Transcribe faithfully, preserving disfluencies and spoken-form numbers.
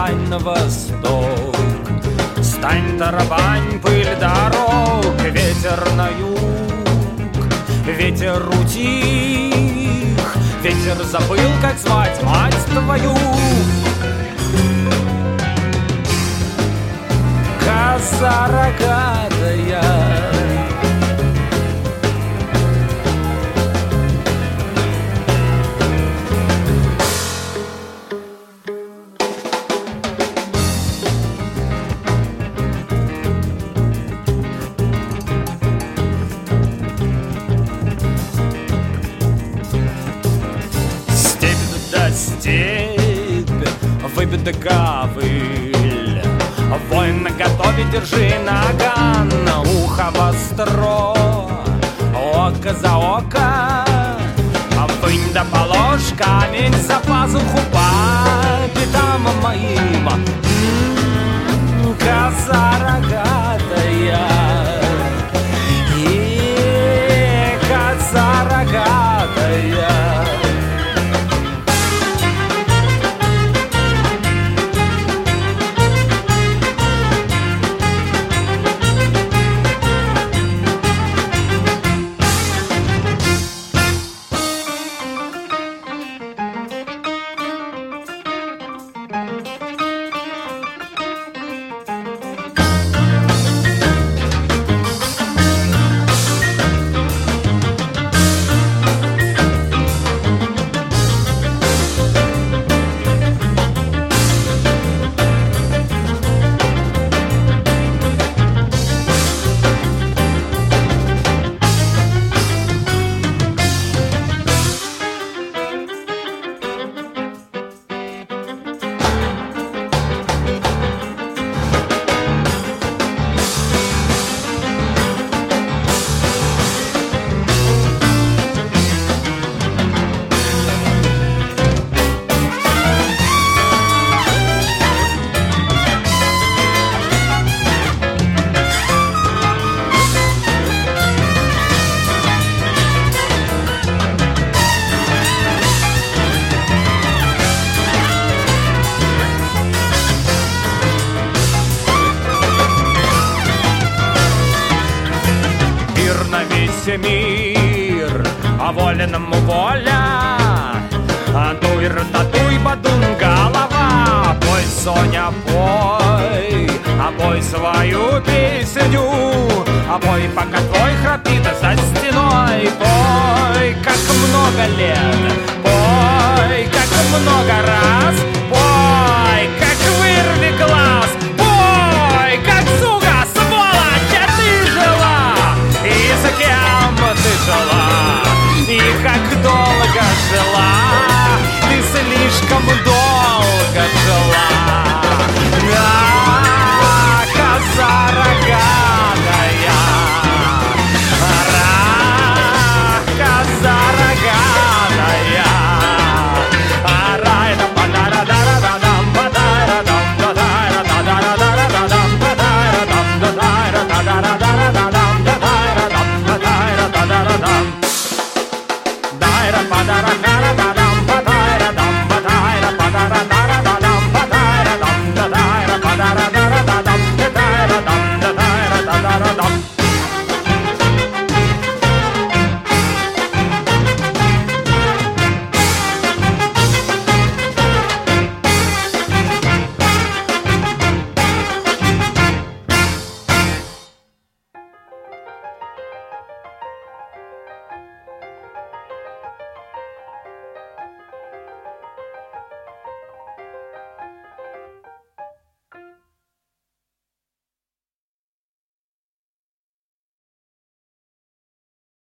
стань на восток. Стань, тарабань, пыль дорог, ветер на юг. Ветер утих, ветер забыл, как звать мать твою. Коза рогатая, степь, выбит ковыль. Воин наготове, держи наган, ухо востро, око за око. Вынь да положь камень за пазуху по пятам моим. М-м, коза рогатая, и коза рогатая. Мир, а воленому воля. Дуй, рататуй, бадун, голова. Пой, Соня, пой, а пой свою песню. А пой, пока твой храпит за стеной. Пой, как много лет, пой, как много раз, пой.